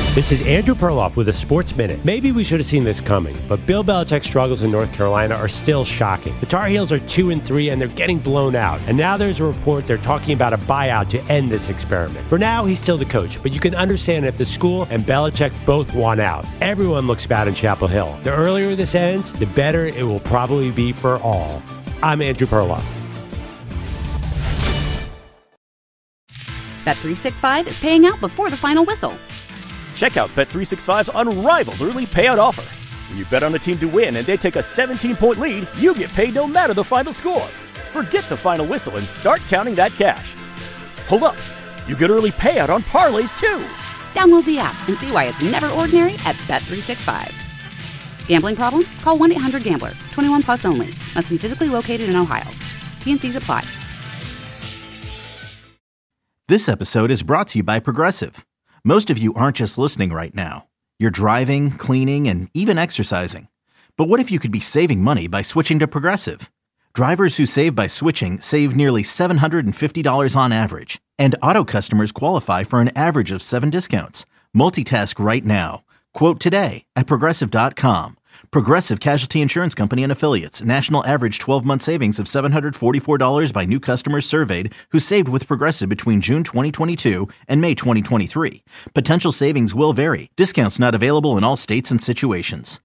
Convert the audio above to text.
This is Andrew Perloff with a Sports Minute. Maybe we should have seen this coming, but Bill Belichick's struggles in North Carolina are still shocking. The Tar Heels are 2-3 and they're getting blown out. And now there's a report they're talking about a buyout to end this experiment. For now, he's still the coach, but you can understand if the school and Belichick both want out. Everyone looks bad in Chapel Hill. The earlier this ends, the better it will probably be for all. I'm Andrew Perloff. Bet365 is paying out before the final whistle. Check out Bet365's unrivaled early payout offer. When you bet on a team to win and they take a 17-point lead, you get paid no matter the final score. Forget the final whistle and start counting that cash. Hold up. You get early payout on parlays, too. Download the app and see why it's never ordinary at Bet365. Gambling problem? Call 1-800-GAMBLER. 21 plus only. Must be physically located in Ohio. T&Cs apply. This episode is brought to you by Progressive. Most of you aren't just listening right now. You're driving, cleaning, and even exercising. But what if you could be saving money by switching to Progressive? Drivers who save by switching save nearly $750 on average. And auto customers qualify for an average of 7 discounts. Multitask right now. Quote today at Progressive.com. Progressive Casualty Insurance Company and Affiliates. National average 12-month savings of $744 by new customers surveyed who saved with Progressive between June 2022 and May 2023. Potential savings will vary. Discounts not available in all states and situations.